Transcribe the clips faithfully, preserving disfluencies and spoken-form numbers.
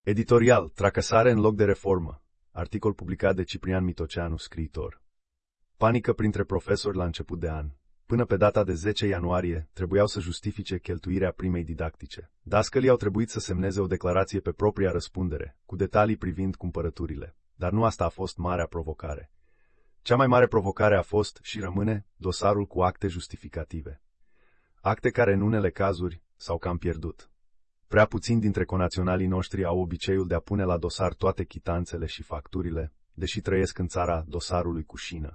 Editorial, tracasare în loc de reformă. Articol publicat de Ciprian Mitoceanu, scriitor. Panică printre profesori la început de an. Până pe data de zece ianuarie, trebuiau să justifice cheltuirea primei didactice. Dascălii au trebuit să semneze o declarație pe propria răspundere, cu detalii privind cumpărăturile. Dar nu asta a fost marea provocare. Cea mai mare provocare a fost, și rămâne, dosarul cu acte justificative. Acte care, în unele cazuri, s-au cam pierdut. Prea puțini dintre conaționalii noștri au obiceiul de a pune la dosar toate chitanțele și facturile, deși trăiesc în țara dosarului cu șină.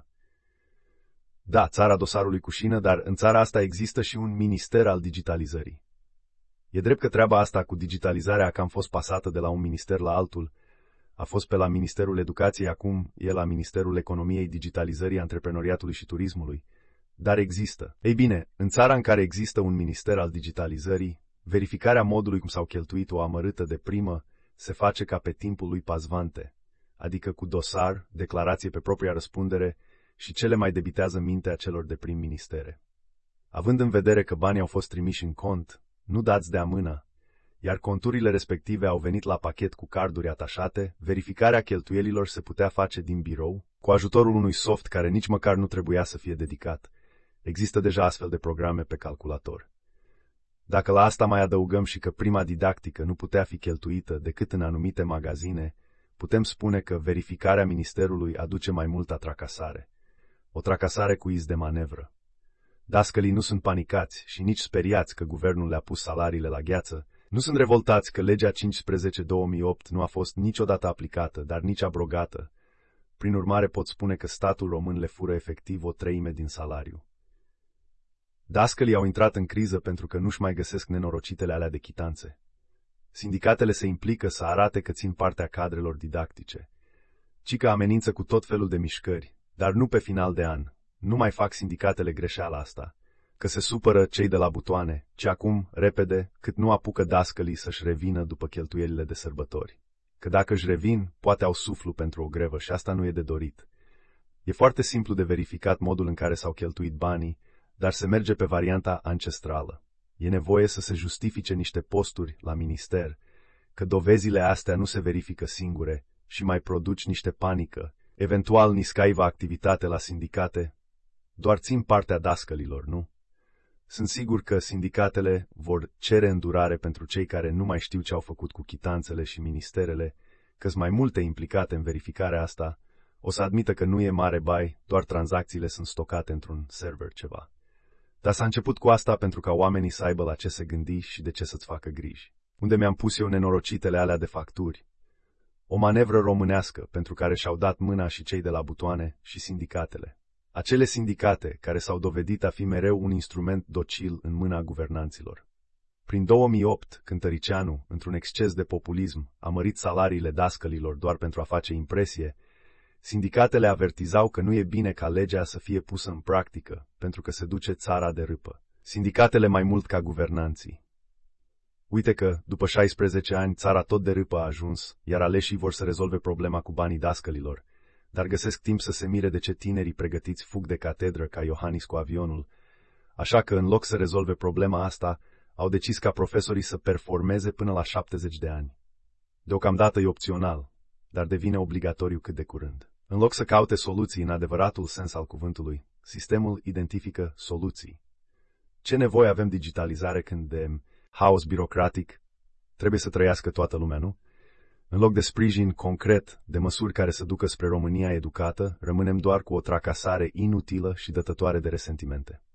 Da, țara dosarului cu șină, dar în țara asta există și un minister al digitalizării. E drept că treaba asta cu digitalizarea a cam fost pasată de la un minister la altul, a fost pe la Ministerul Educației, acum e la Ministerul Economiei, Digitalizării, Antreprenoriatului și Turismului, dar există. Ei bine, în țara în care există un minister al digitalizării, verificarea modului cum s-au cheltuit o amărâtă de primă se face ca pe timpul lui Pazvante, adică cu dosar, declarație pe propria răspundere și cele mai debitează mintea celor de prim ministere. Având în vedere că banii au fost trimiși în cont, nu dați de amână, iar conturile respective au venit la pachet cu carduri atașate, verificarea cheltuielilor se putea face din birou, cu ajutorul unui soft care nici măcar nu trebuia să fie dedicat. Există deja astfel de programe pe calculator. Dacă la asta mai adăugăm și că prima didactică nu putea fi cheltuită decât în anumite magazine, putem spune că verificarea ministerului aduce mai multă tracasare. O tracasare cu iz de manevră. Dascălii nu sunt panicați și nici speriați că guvernul le-a pus salariile la gheață, nu sunt revoltați că legea cincisprezece două mii opt nu a fost niciodată aplicată, dar nici abrogată. Prin urmare pot spune că statul român le fură efectiv o treime din salariu. Dascălii au intrat în criză pentru că nu-și mai găsesc nenorocitele alea de chitanțe. Sindicatele se implică să arate că țin partea cadrelor didactice. Cică amenință cu tot felul de mișcări, dar nu pe final de an. Nu mai fac sindicatele greșeala asta, că se supără cei de la butoane, ci acum, repede, cât nu apucă dascălii să-și revină după cheltuielile de sărbători. Că dacă își revin, poate au suflu pentru o grevă și asta nu e de dorit. E foarte simplu de verificat modul în care s-au cheltuit banii, dar se merge pe varianta ancestrală. E nevoie să se justifice niște posturi la minister, că dovezile astea nu se verifică singure și mai produci niște panică, eventual niscaiva activitate la sindicate, doar țin partea dascălilor, nu? Sunt sigur că sindicatele vor cere îndurare pentru cei care nu mai știu ce au făcut cu chitanțele și ministerele, că-s mai multe implicate în verificarea asta, o să admită că nu e mare bai, doar tranzacțiile sunt stocate într-un server ceva. Dar s-a început cu asta pentru ca oamenii să aibă la ce se gândi și de ce să-ți facă griji. Unde mi-am pus eu nenorocitele alea de facturi? O manevră românească pentru care și-au dat mâna și cei de la butoane și sindicatele. Acele sindicate care s-au dovedit a fi mereu un instrument docil în mâna guvernanților. Prin două mii opt, când Tăricianu, într-un exces de populism, a mărit salariile dascălilor doar pentru a face impresie, sindicatele avertizau că nu e bine ca legea să fie pusă în practică, pentru că se duce țara de râpă. Sindicatele mai mult ca guvernanții. Uite că, după șaisprezece ani, țara tot de râpă a ajuns, iar aleșii vor să rezolve problema cu banii dascălilor, dar găsesc timp să se mire de ce tinerii pregătiți fug de catedră ca Iohannis cu avionul, așa că, în loc să rezolve problema asta, au decis ca profesorii să performeze până la șaptezeci de ani. Deocamdată e opțional, dar devine obligatoriu cât de curând. În loc să caute soluții în adevăratul sens al cuvântului, sistemul identifică soluții. Ce nevoie avem digitalizare când de haos birocratic? Trebuie să trăiască toată lumea, nu? În loc de sprijin concret, de măsuri care să ducă spre România educată, rămânem doar cu o tracasare inutilă și dătătoare de resentimente.